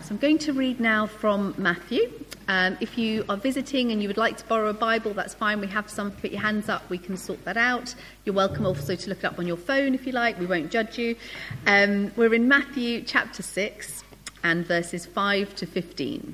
So I'm going to read now from Matthew. If you are visiting and you would like to borrow a Bible, that's fine. We have some. Put your hands up. We can sort that out. You're welcome also to look it up on your phone if you like. We won't judge you. We're in Matthew chapter 6 and verses 5 to 15.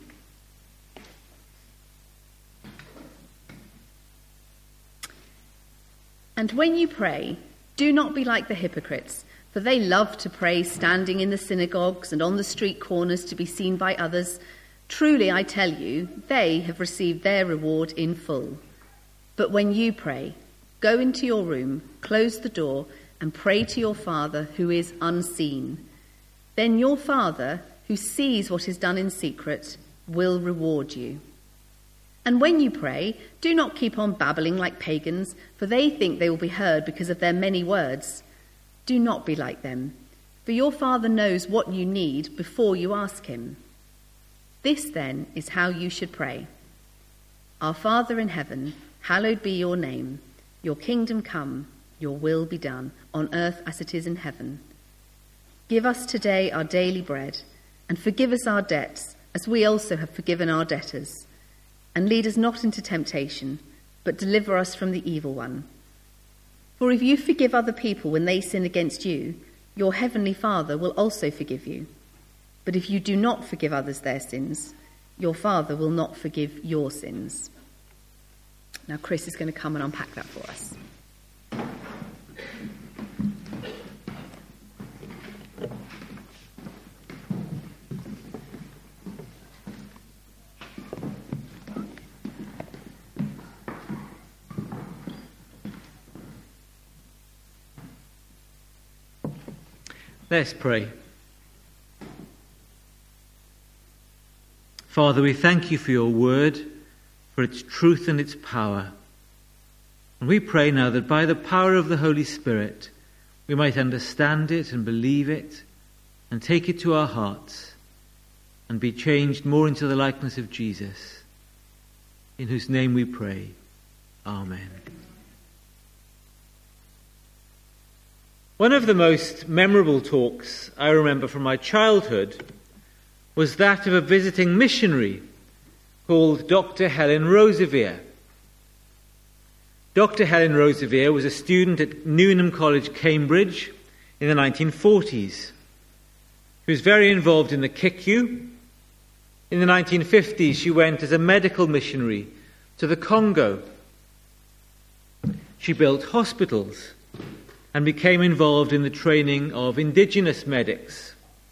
And when you pray, do not be like the hypocrites, for they love to pray standing in the synagogues and on the street corners to be seen by others. Truly, I tell you, they have received their reward in full. But when you pray, go into your room, close the door, and pray to your Father who is unseen. Then your Father, who sees what is done in secret, will reward you. And when you pray, do not keep on babbling like pagans, for they think they will be heard because of their many words. Do not be like them, for your Father knows what you need before you ask him. This, then, is how you should pray. Our Father in heaven, hallowed be your name. Your kingdom come, your will be done, on earth as it is in heaven. Give us today our daily bread, and forgive us our debts, as we also have forgiven our debtors. And lead us not into temptation, but deliver us from the evil one. For if you forgive other people when they sin against you, your heavenly Father will also forgive you. But if you do not forgive others their sins, your Father will not forgive your sins. Now Chris is going to come and unpack that for us. Let's pray. Father, we thank you for your word, for its truth and its power. And we pray now that by the power of the Holy Spirit, we might understand it and believe it and take it to our hearts and be changed more into the likeness of Jesus, in whose name we pray. Amen. One of the most memorable talks I remember from my childhood was that of a visiting missionary called Dr. Helen Roseveare. Dr. Helen Roseveare was a student at Newnham College, Cambridge, in the 1940s. She was very involved in the KICU. In the 1950s, she went as a medical missionary to the Congo. She built hospitals and became involved in the training of indigenous medics.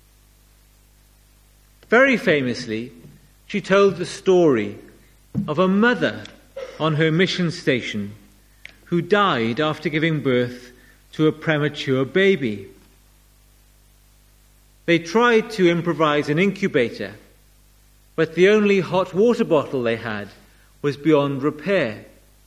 Very famously, she told the story of a mother on her mission station who died after giving birth to a premature baby. They tried to improvise an incubator, but the only hot water bottle they had was beyond repair.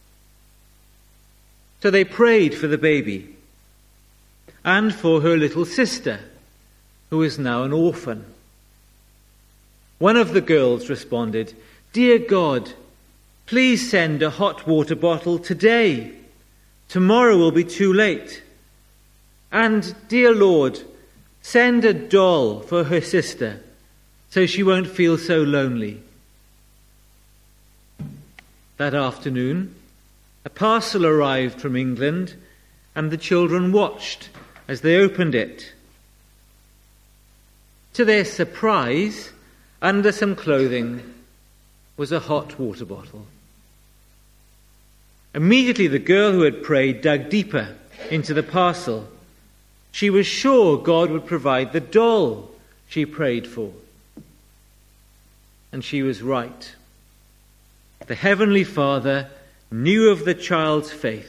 So they prayed for the baby and for her little sister, who is now an orphan. One of the girls responded, "Dear God, please send a hot water bottle today. Tomorrow will be too late. And, dear Lord, send a doll for her sister so she won't feel so lonely." That afternoon, a parcel arrived from England, and the children watched as they opened it. To their surprise, under some clothing was a hot water bottle. Immediately the girl who had prayed dug deeper into the parcel. She was sure God would provide the doll she prayed for. And she was right. The Heavenly Father knew of the child's faith.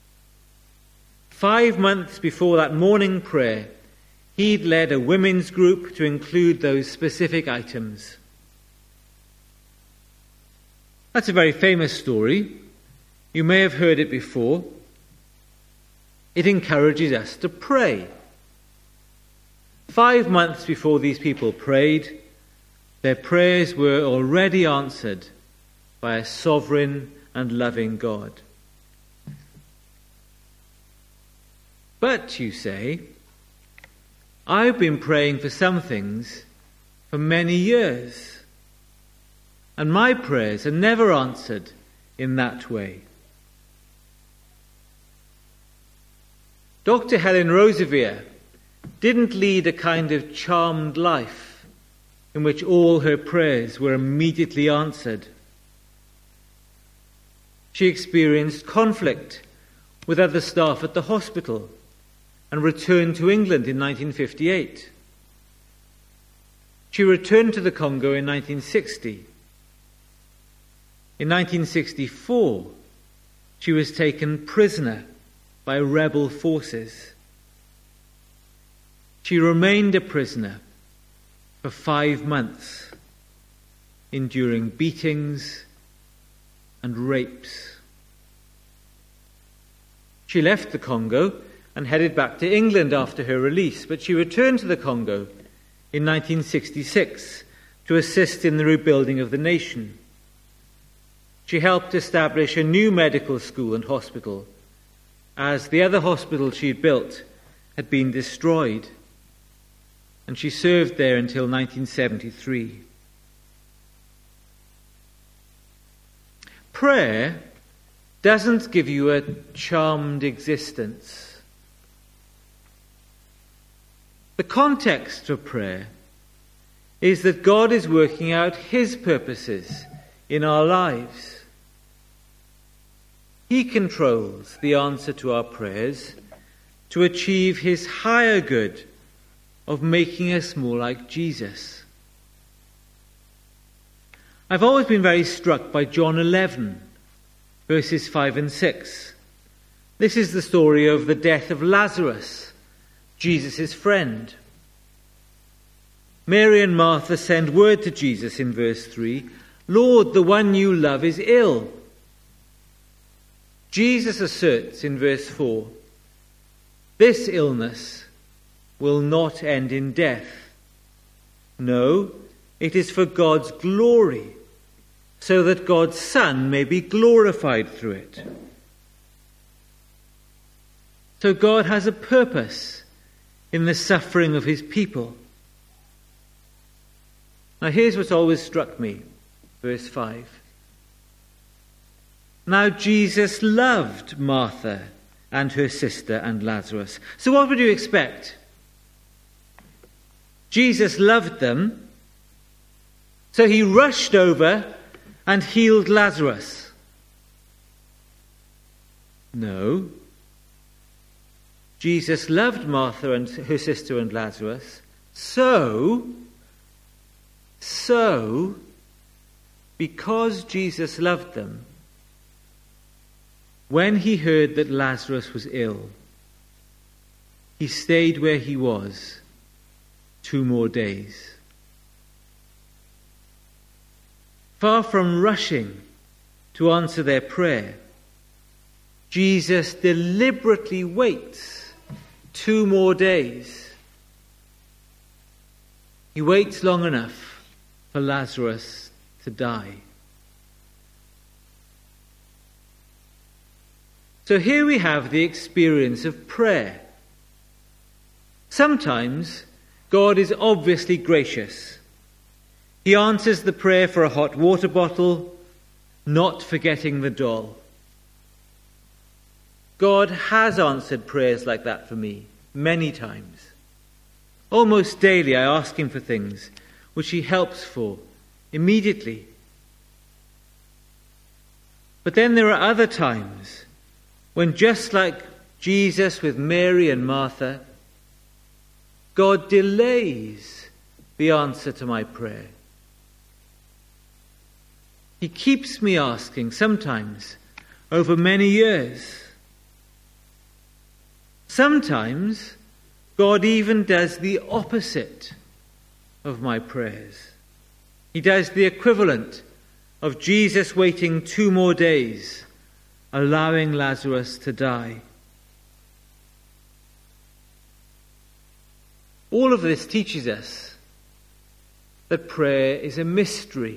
5 months before that morning prayer, he'd led a women's group to include those specific items. That's a very famous story. You may have heard it before. It encourages us to pray. 5 months before these people prayed, their prayers were already answered by a sovereign and loving God. But, you say, I've been praying for some things for many years. And my prayers are never answered in that way. Dr. Helen Roseveare didn't lead a kind of charmed life in which all her prayers were immediately answered. She experienced conflict with other staff at the hospital and returned to England in 1958. She returned to the Congo in 1960. In 1964, she was taken prisoner by rebel forces. She remained a prisoner for 5 months, enduring beatings and rapes. She left the Congo and headed back to England after her release, but she returned to the Congo in 1966 to assist in the rebuilding of the nation. She helped establish a new medical school and hospital, as the other hospital she'd built had been destroyed, and she served there until 1973. Prayer doesn't give you a charmed existence. The context of prayer is that God is working out His purposes in our lives. He controls the answer to our prayers to achieve His higher good of making us more like Jesus. I've always been very struck by John 11, verses 5 and 6. This is the story of the death of Lazarus, Jesus' friend. Mary and Martha send word to Jesus in verse 3, "Lord, the one you love is ill." Jesus asserts in verse 4, "This illness will not end in death. No, it is for God's glory, so that God's Son may be glorified through it." So God has a purpose in the suffering of His people. Now here's what's always struck me, verse 5. Now Jesus loved Martha and her sister and Lazarus. So what would you expect? Jesus loved them, so He rushed over and healed Lazarus. No. Jesus loved Martha and her sister and Lazarus, so because Jesus loved them, when He heard that Lazarus was ill, He stayed where He was 2 more days. Far from rushing to answer their prayer, Jesus deliberately waits 2 more days. He waits long enough for Lazarus to die. So here we have the experience of prayer. Sometimes God is obviously gracious. He answers the prayer for a hot water bottle, not forgetting the doll. God has answered prayers like that for me many times. Almost daily I ask Him for things which He helps for immediately. But then there are other times when, just like Jesus with Mary and Martha, God delays the answer to my prayer. He keeps me asking, sometimes over many years. Sometimes God even does the opposite of my prayers. He does the equivalent of Jesus waiting 2 more days, allowing Lazarus to die. All of this teaches us that prayer is a mystery.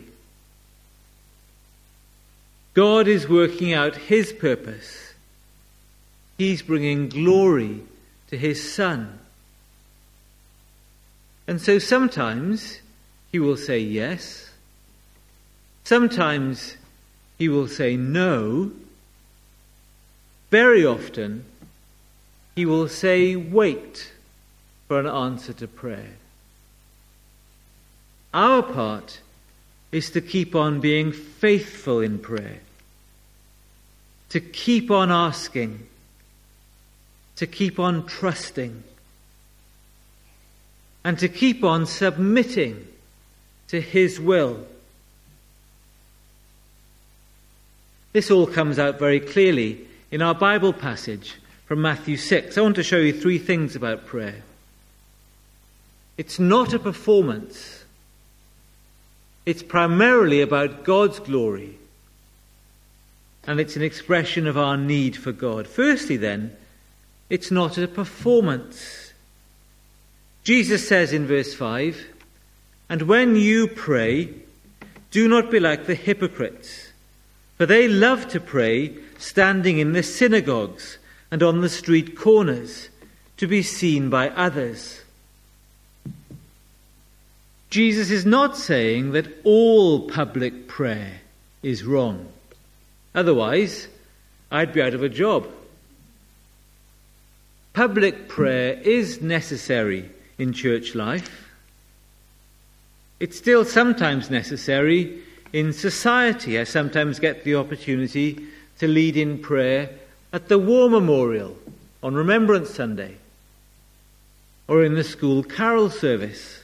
God is working out His purpose. He's bringing glory to His Son. And so sometimes he will say yes. Sometimes he will say no. Very often he will say wait for an answer to prayer. Our part is to keep on being faithful in prayer, to keep on asking, to keep on trusting, and to keep on submitting to his will. This all comes out very clearly in our Bible passage from Matthew 6. I want to show you three things about prayer. It's not a performance. It's primarily about God's glory. And it's an expression of our need for God. Firstly, then, it's not a performance. Jesus says in verse 5, "And when you pray, do not be like the hypocrites, for they love to pray standing in the synagogues and on the street corners, to be seen by others." Jesus is not saying that all public prayer is wrong. Otherwise, I'd be out of a job. Public prayer is necessary in church life. It's still sometimes necessary in society. I sometimes get the opportunity to lead in prayer at the War Memorial on Remembrance Sunday, or in the school carol service.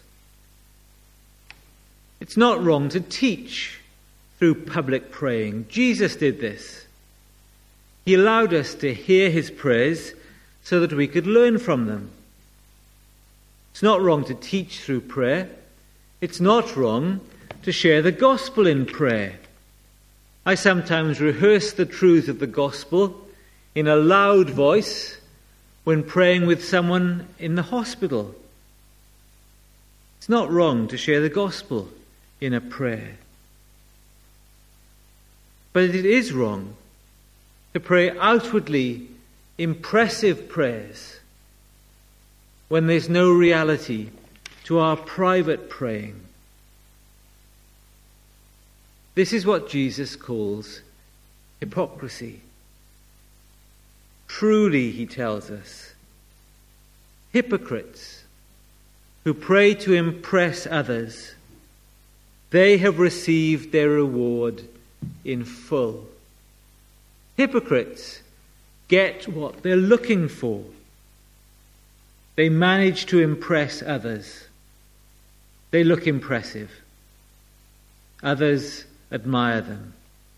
It's not wrong to teach through public praying. Jesus did this. He allowed us to hear his prayers so that we could learn from them. It's not wrong to teach through prayer. It's not wrong to share the gospel in prayer. I sometimes rehearse the truth of the gospel in a loud voice when praying with someone in the hospital. It's not wrong to share the gospel in a prayer. But it is wrong to pray outwardly impressive prayers when there's no reality to our private praying. This is what Jesus calls hypocrisy. Truly, he tells us, hypocrites who pray to impress others, they have received their reward in full. Hypocrites get what they're looking for. They manage to impress others. They look impressive. Others admire them.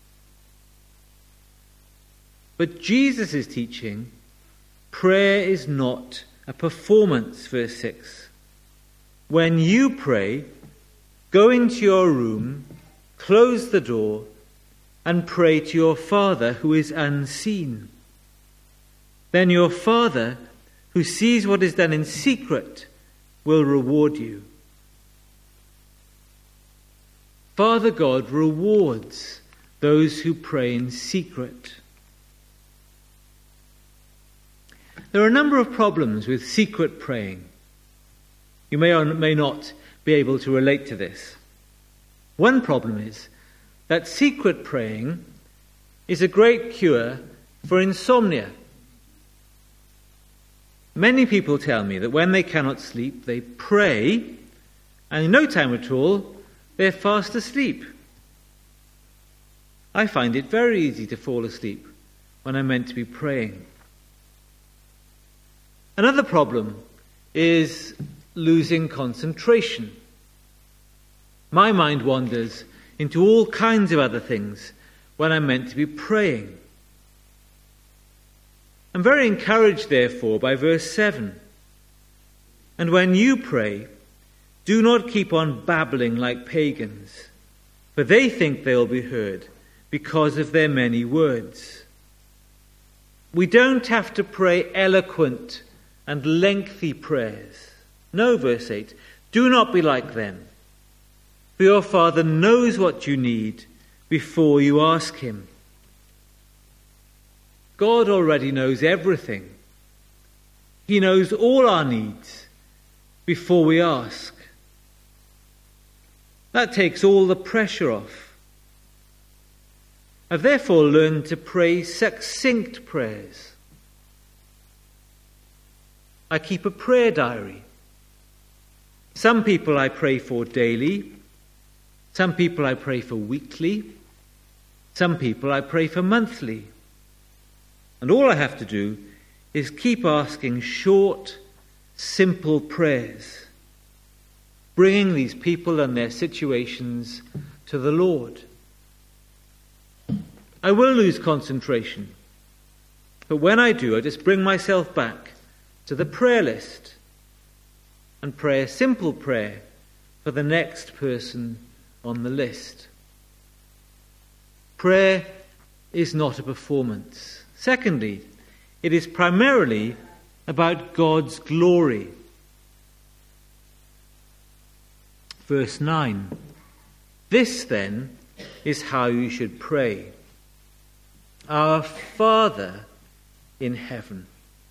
But Jesus is teaching prayer is not a performance, verse 6. When you pray, go into your room, close the door, and pray to your Father who is unseen. Then your Father, who sees what is done in secret, will reward you. Father God rewards those who pray in secret. There are a number of problems with secret praying. You may or may not be able to relate to this. One problem is that secret praying is a great cure for insomnia. Many people tell me that when they cannot sleep, they pray, and in no time at all, they're fast asleep. I find it very easy to fall asleep when I'm meant to be praying. Another problem is losing concentration. My mind wanders into all kinds of other things when I'm meant to be praying. I'm very encouraged, therefore, by verse 7. And when you pray, do not keep on babbling like pagans, for they think they'll be heard because of their many words. We don't have to pray eloquent and lengthy prayers. No, verse 8, do not be like them, for your Father knows what you need before you ask him. God already knows everything. He knows all our needs before we ask. That takes all the pressure off. I've therefore learned to pray succinct prayers. I keep a prayer diary. Some people I pray for daily. Some people I pray for weekly. Some people I pray for monthly. And all I have to do is keep asking short, simple prayers, bringing these people and their situations to the Lord. I will lose concentration, but when I do, I just bring myself back to the prayer list and pray a simple prayer for the next person on the list. Prayer is not a performance. Secondly, it is primarily about God's glory. Verse 9. This, then, is how you should pray. Our Father in heaven.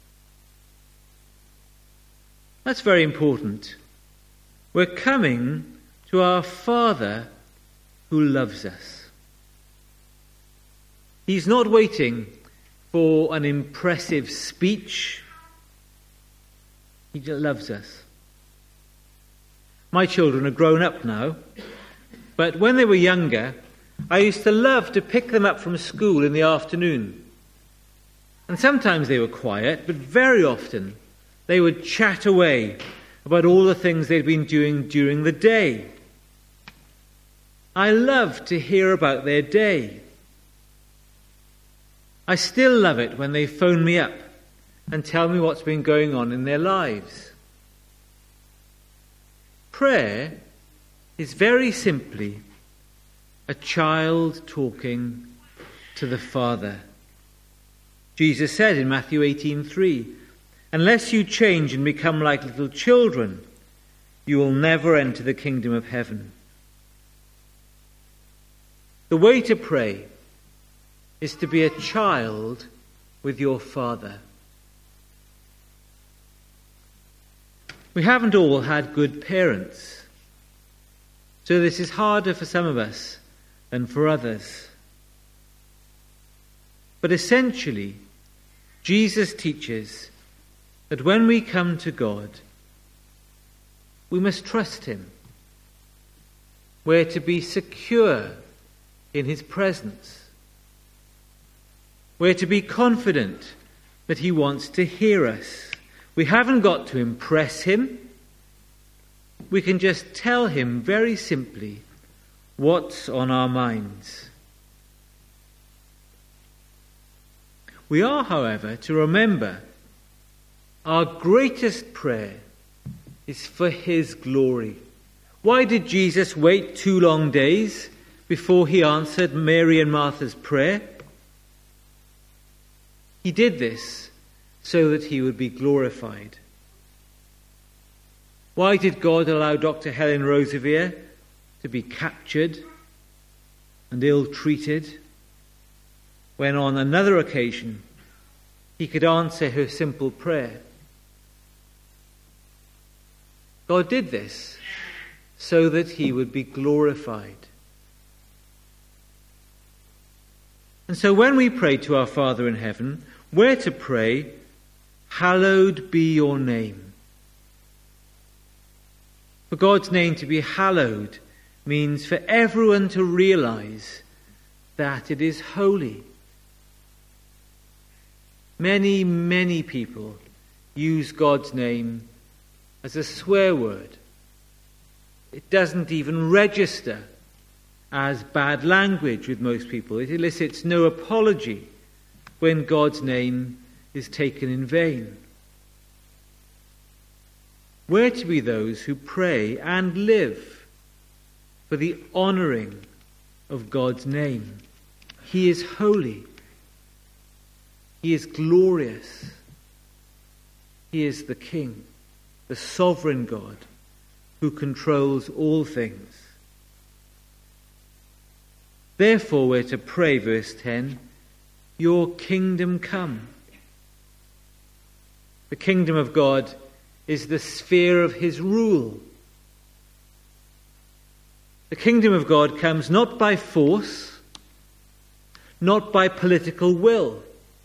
That's very important. We're coming to our Father who loves us. He's not waiting for an impressive speech. He loves us. My children are grown up now, but when they were younger, I used to love to pick them up from school in the afternoon. And sometimes they were quiet, but very often they would chat away about all the things they'd been doing during the day. I loved to hear about their day. I still love it when they phone me up and tell me what's been going on in their lives. Prayer is very simply a child talking to the Father. Jesus said in Matthew 18:3, "Unless you change and become like little children, you will never enter the kingdom of heaven." The way to pray is to be a child with your Father. We haven't all had good parents, so this is harder for some of us than for others. But essentially, Jesus teaches that when we come to God, we must trust him. We're to be secure in his presence. We're to be confident that he wants to hear us. We haven't got to impress him. We can just tell him very simply what's on our minds. We are, however, to remember our greatest prayer is for his glory. Why did Jesus wait 2 long days before he answered Mary and Martha's prayer? He did this so that he would be glorified. Why did God allow Dr. Helen Roseveare to be captured and ill-treated when on another occasion he could answer her simple prayer? God did this so that he would be glorified. And so when we pray to our Father in heaven, we're to pray, "Hallowed be your name." For God's name to be hallowed means for everyone to realize that it is holy. Many, many people use God's name as a swear word. It doesn't even register as bad language with most people. It elicits no apology when God's name is taken in vain. We're to be those who pray and live for the honouring of God's name. He is holy. He is glorious. He is the King, the sovereign God who controls all things. Therefore we're to pray, verse 10, "Your kingdom come." The kingdom of God is the sphere of his rule. The kingdom of God comes not by force, not by political will.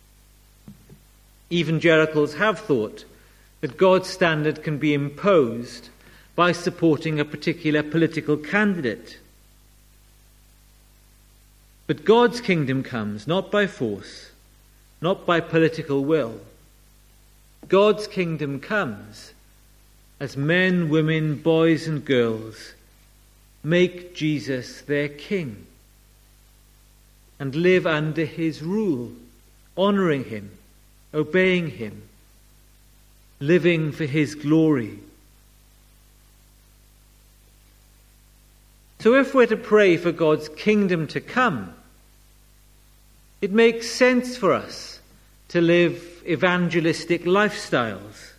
Evangelicals have thought that God's standard can be imposed by supporting a particular political candidate. But God's kingdom comes not by force, not by political will. God's kingdom comes as men, women, boys and girls make Jesus their king and live under his rule, honouring him, obeying him, living for his glory. So if we're to pray for God's kingdom to come, it makes sense for us to live evangelistic lifestyles.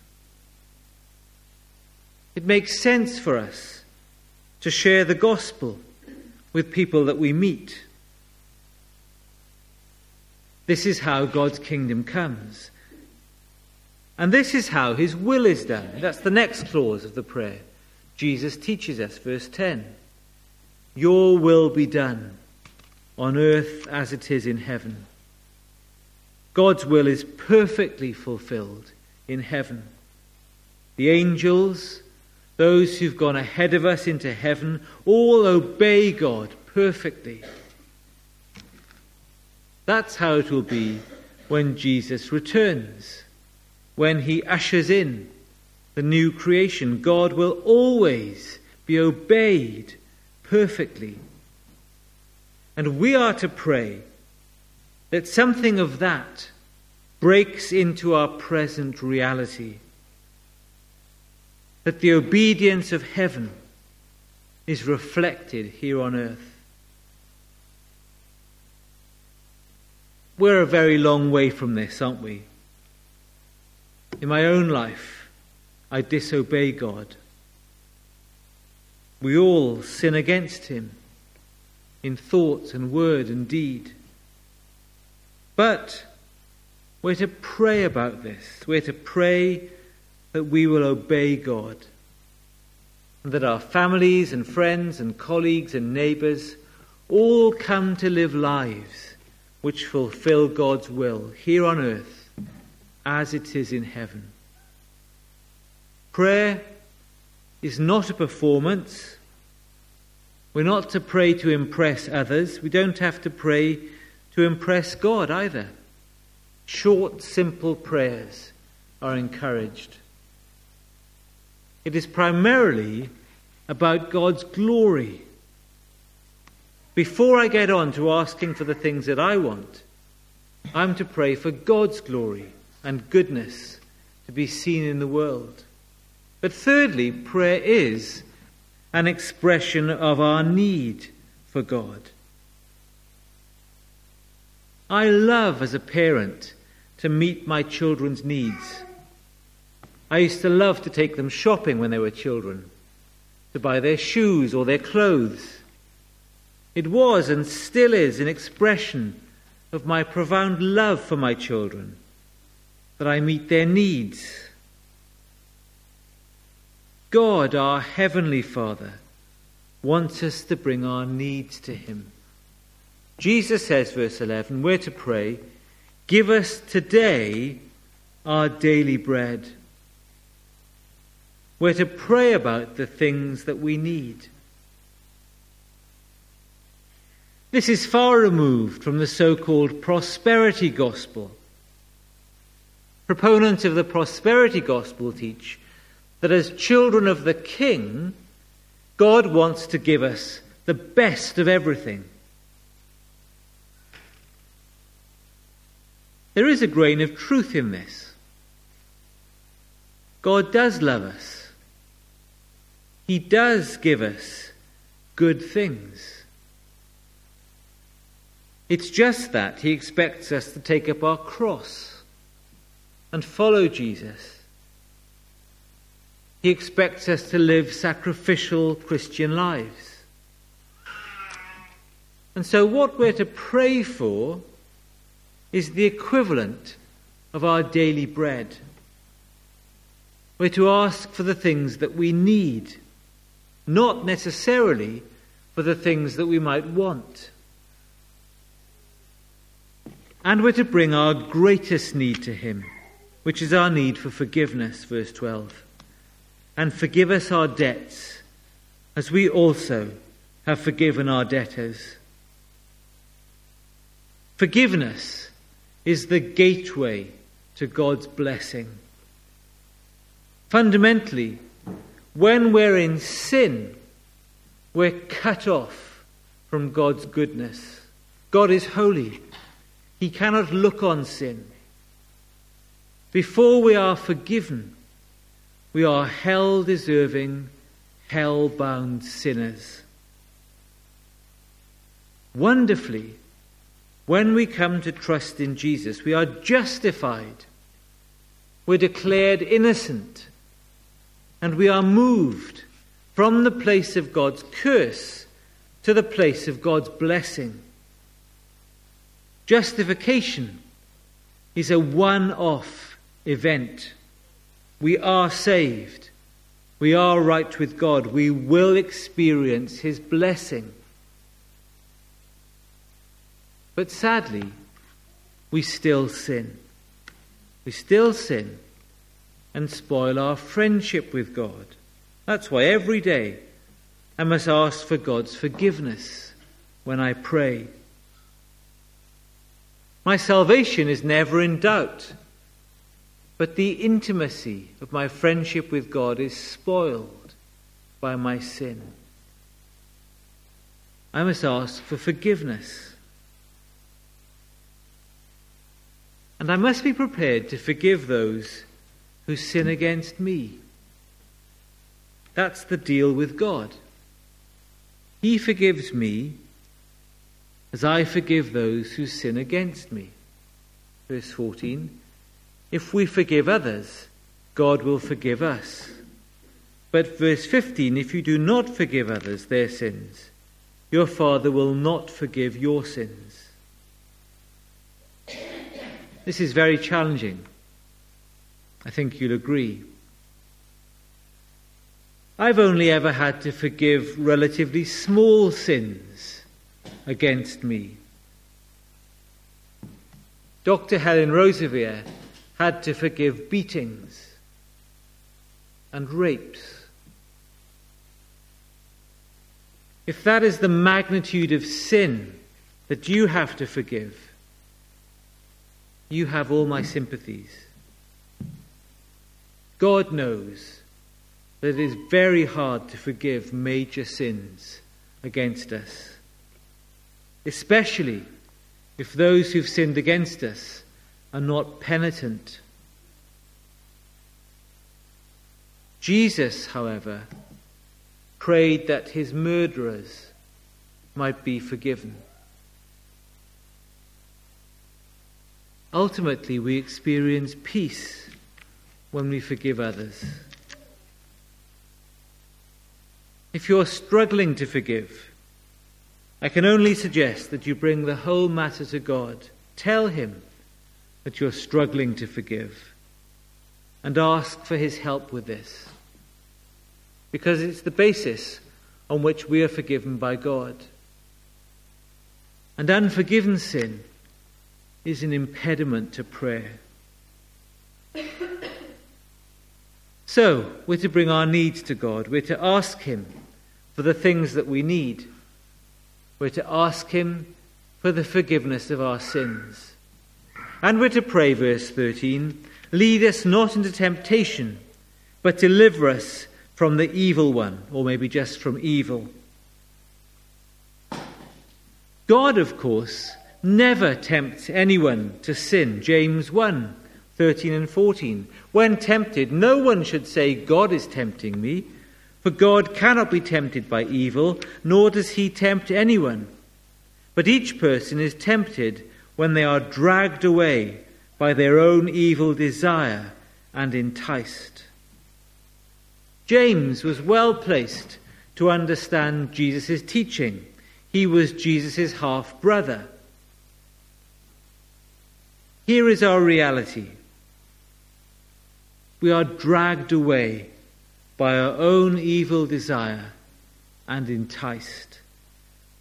It makes sense for us to share the gospel with people that we meet. This is how God's kingdom comes. And this is how his will is done. That's the next clause of the prayer. Jesus teaches us, verse 10. Your will be done on earth as it is in heaven. God's will is perfectly fulfilled in heaven. The angels, those who've gone ahead of us into heaven, all obey God perfectly. That's how it will be when Jesus returns, when he ushers in the new creation. God will always be obeyed perfectly. And we are to pray that something of that breaks into our present reality, that the obedience of heaven is reflected here on earth. We're a very long way from this, aren't we? In my own life, I disobey God. We all sin against him in thought and word and deed. But we're to pray about this. We're to pray that we will obey God, and that our families and friends and colleagues and neighbours all come to live lives which fulfill God's will here on earth as it is in heaven. Prayer is not a performance. We're not to pray to impress others. We don't have to pray to impress God either. Short, simple prayers are encouraged. It is primarily about God's glory. Before I get on to asking for the things that I want, I'm to pray for God's glory and goodness to be seen in the world. But thirdly, prayer is an expression of our need for God. I love as a parent to meet my children's needs. I used to love to take them shopping when they were children, to buy their shoes or their clothes. It was and still is an expression of my profound love for my children, that I meet their needs. God, our Heavenly Father, wants us to bring our needs to him. Jesus says, verse 11, we're to pray, give us today our daily bread. We're to pray about the things that we need. This is far removed from the so-called prosperity gospel. Proponents of the prosperity gospel teach that as children of the King, God wants to give us the best of everything. There is a grain of truth in this. God does love us. He does give us good things. It's just that he expects us to take up our cross and follow Jesus. He expects us to live sacrificial Christian lives. And so what we're to pray for is the equivalent of our daily bread. We're to ask for the things that we need, not necessarily for the things that we might want. And we're to bring our greatest need to him, which is our need for forgiveness, verse 12. And forgive us our debts, as we also have forgiven our debtors. Forgiveness is the gateway to God's blessing. Fundamentally, when we're in sin, we're cut off from God's goodness. God is holy. He cannot look on sin. Before we are forgiven, we are hell-deserving, hell-bound sinners. Wonderfully, when we come to trust in Jesus, we are justified. We're declared innocent. And we are moved from the place of God's curse to the place of God's blessing. Justification is a one-off event. We are saved. We are right with God. We will experience his blessing. But sadly, we still sin. We still sin and spoil our friendship with God. That's why every day I must ask for God's forgiveness when I pray. My salvation is never in doubt, but the intimacy of my friendship with God is spoiled by my sin. I must ask for forgiveness. And I must be prepared to forgive those who sin against me. That's the deal with God. He forgives me as I forgive those who sin against me. Verse 14, if we forgive others, God will forgive us. But verse 15, if you do not forgive others their sins, your Father will not forgive your sins. This is very challenging. I think you'll agree. I've only ever had to forgive relatively small sins against me. Dr. Helen Roseveare had to forgive beatings and rapes. If that is the magnitude of sin that you have to forgive, you have all my sympathies. God knows that it is very hard to forgive major sins against us, especially if those who've sinned against us are not penitent. Jesus, however, prayed that his murderers might be forgiven. Ultimately, we experience peace when we forgive others. If you're struggling to forgive, I can only suggest that you bring the whole matter to God. Tell him that you're struggling to forgive and ask for his help with this, because it's the basis on which we are forgiven by God. And unforgiven sin is an impediment to prayer. So, we're to bring our needs to God. We're to ask him for the things that we need. We're to ask him for the forgiveness of our sins. And we're to pray, verse 13, lead us not into temptation, but deliver us from the evil one, or maybe just from evil. God, of course, never tempts anyone to sin. James 1, 13 and 14. When tempted, no one should say, God is tempting me, for God cannot be tempted by evil, nor does he tempt anyone. But each person is tempted when they are dragged away by their own evil desire and enticed. James was well placed to understand Jesus' teaching. He was Jesus' half-brother. Here is our reality. We are dragged away by our own evil desire and enticed.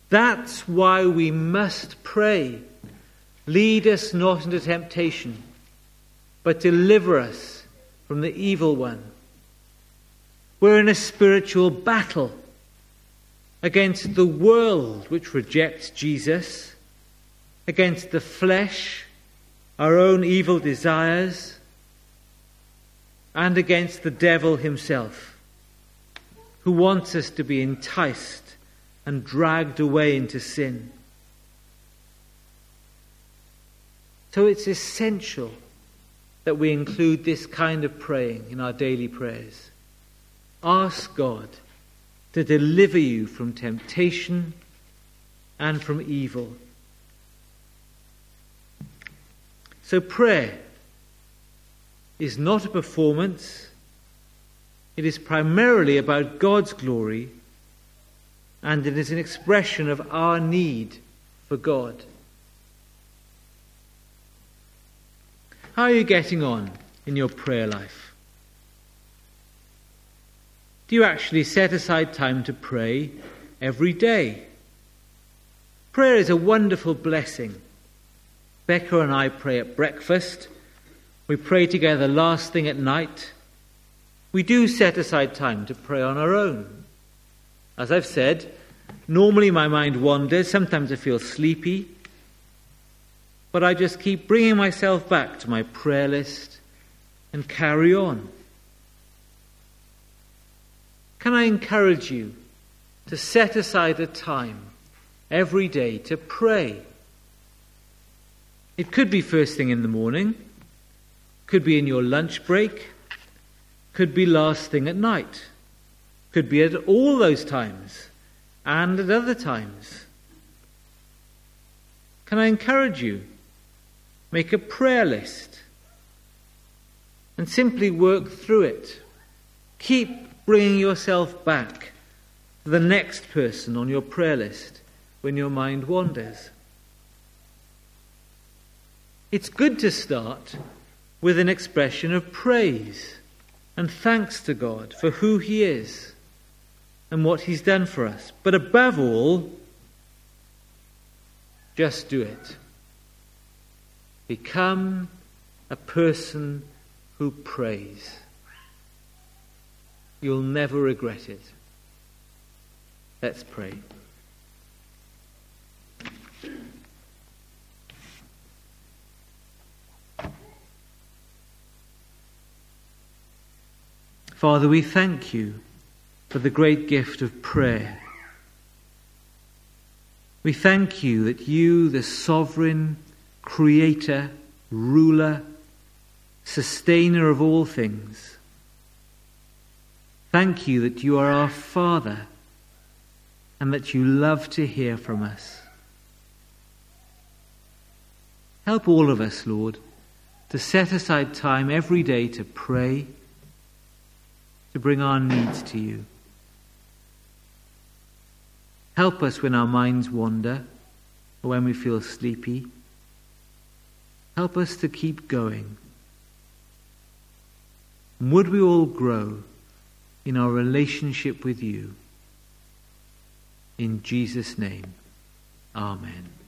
That's why we must pray. Lead us not into temptation, but deliver us from the evil one. We're in a spiritual battle against the world which rejects Jesus, against the flesh, our own evil desires, and against the devil himself, who wants us to be enticed and dragged away into sin. So it's essential that we include this kind of praying in our daily prayers. Ask God to deliver you from temptation and from evil. So prayer is not a performance. It is primarily about God's glory, and it is an expression of our need for God. How are you getting on in your prayer life? Do you actually set aside time to pray every day? Prayer is a wonderful blessing. Becca and I pray at breakfast. We pray together last thing at night. We do set aside time to pray on our own. As I've said, normally my mind wanders. Sometimes I feel sleepy. But I just keep bringing myself back to my prayer list and carry on. Can I encourage you to set aside a time every day to pray? It could be first thing in the morning, could be in your lunch break, could be last thing at night, could be at all those times and at other times. Can I encourage you? Make a prayer list and simply work through it. Keep bringing yourself back to the next person on your prayer list when your mind wanders. It's good to start with an expression of praise and thanks to God for who He is and what He's done for us. But above all, just do it. Become a person who prays. You'll never regret it. Let's pray. Father, we thank you for the great gift of prayer. We thank you that you, the sovereign creator, ruler, sustainer of all things, thank you that you are our Father and that you love to hear from us. Help all of us, Lord, to set aside time every day to pray, to bring our needs to you. Help us when our minds wander or when we feel sleepy. Help us to keep going. And would we all grow in our relationship with you? In Jesus' name, amen.